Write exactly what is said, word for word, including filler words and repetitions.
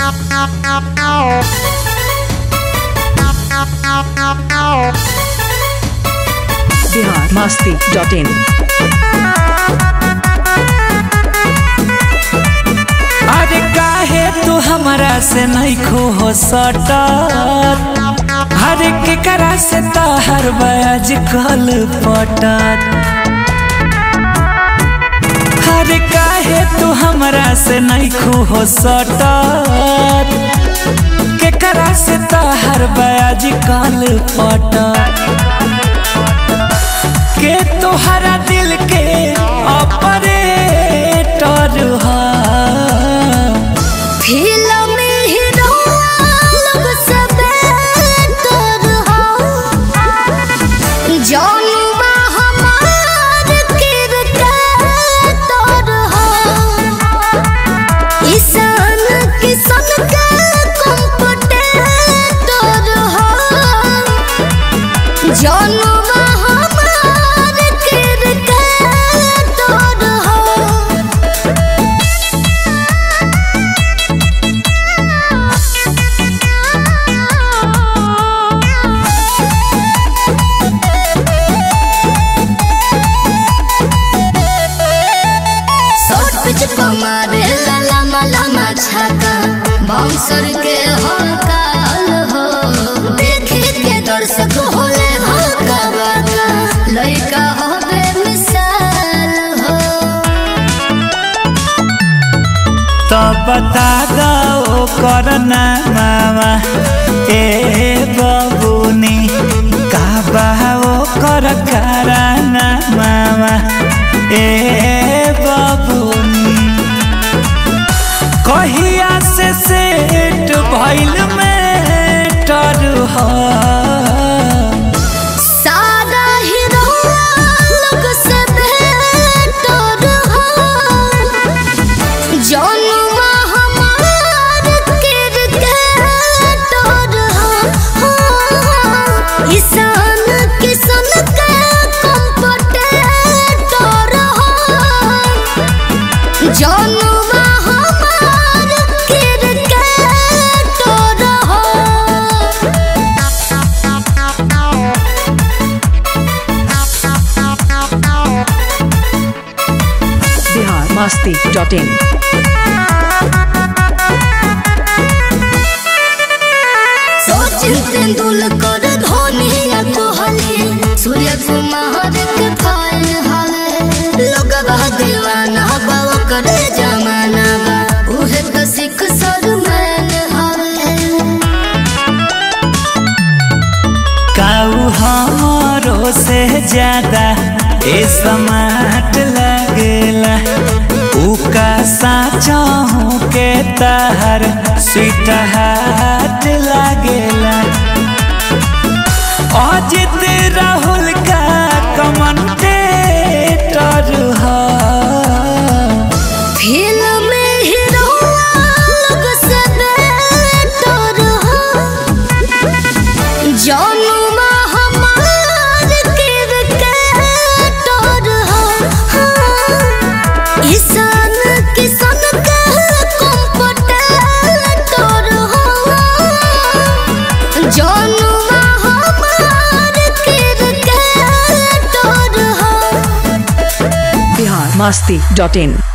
Bihar Masti dot इन। अरे काहे तू हमरा से नहीं खो हो सटत, हर केकरा से ताहर बयाज कल पटत। हर काहे तू हमरा से नहीं खो हो सटत, केकरा से ताहर बयाज कल पटत। के तोहरा दिल के ऑपरेटर हा बाउंसर के हकाल हो, देखे के दर्शक होले हका बका, लइका हो बेमिसाल हो। तो बता दो करना मामा ए बबुनी, का बाओ कर कराना मामा ए बबुनी। कहिया से सेट भइल में टर हो, सादा हीरो लोग से बेटर हो। जौनुमा हमार क्रिकेटर हो, ईशान किशन के कॉम्पिटिटर हो। जौनुमा मस्ती डॉट इन। सचिन तेंदुलकर धोनी या कोहली, सूर्य कुमार के फैन हवे। लोगवा दीवाना बा करे जमाना बा, उहे तो सिख सरमैन हवे। काऊ हमरो से ज्यादा ए समाट लगेला, उका साचा हूँ के ताहर स्वीट हार्ट लागेला। अजित राहुल का कमेंटेटर हा, फिल्म में हीरो लोग से बेटर हो। जौनुमा हमार क्रिकेटर हो, ईशान किशन के कॉम्पिटिटर हो। जौनुमा हमार क्रिकेटर हो। बिहार मस्ती डॉट इन।